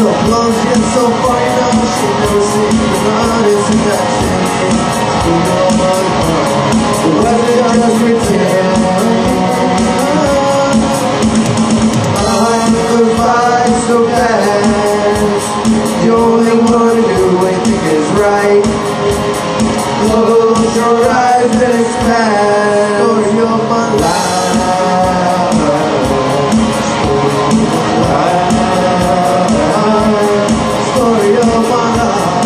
So close yet so far, you know she never seen the honest seduction. You know what? Was it just pretend? Goodbye so fast. You only wanna do what you think is right. Close your eyes and it's past. Story of my life. Story of my life.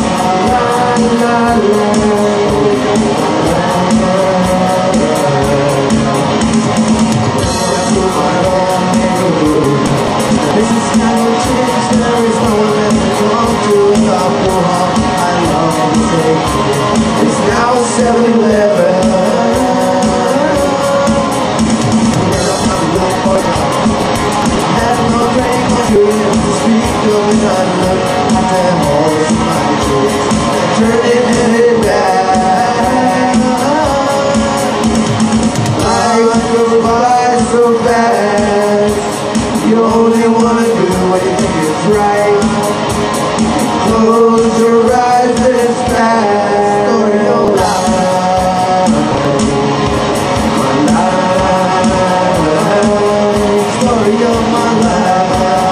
This is how it changes. There is no one left to talk to without your heart. I love to take it. It's now 7-Eleven. Had no drink, no dream to speak of it. I look at them all, my dreams. Turn it and it back. Life goes by so fast. You only wanna do what you think is right. Close your eyes and it's past. Story of life. My life. Story of my life.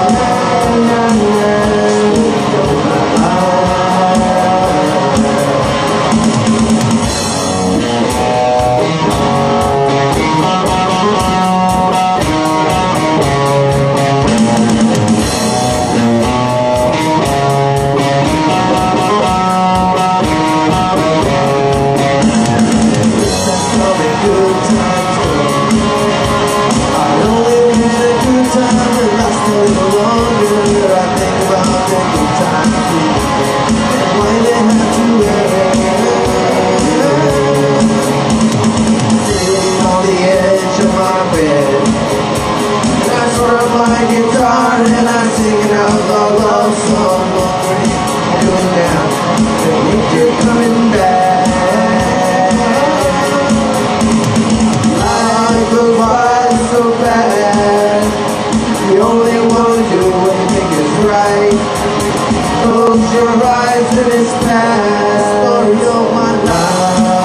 Guitar and I'm singing out the love song. I'm going down, think you're coming back. Life goes by so fast. You only want to do what you think is right. Close your eyes and it's past. Story of my life.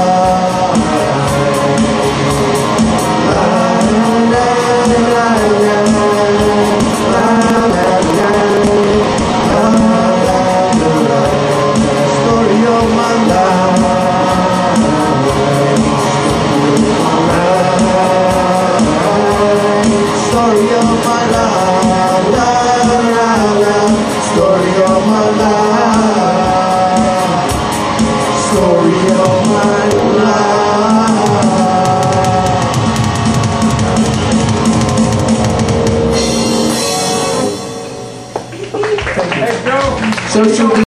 Story of my life, la la la. Story of my life. Story of my life. Thank you. Social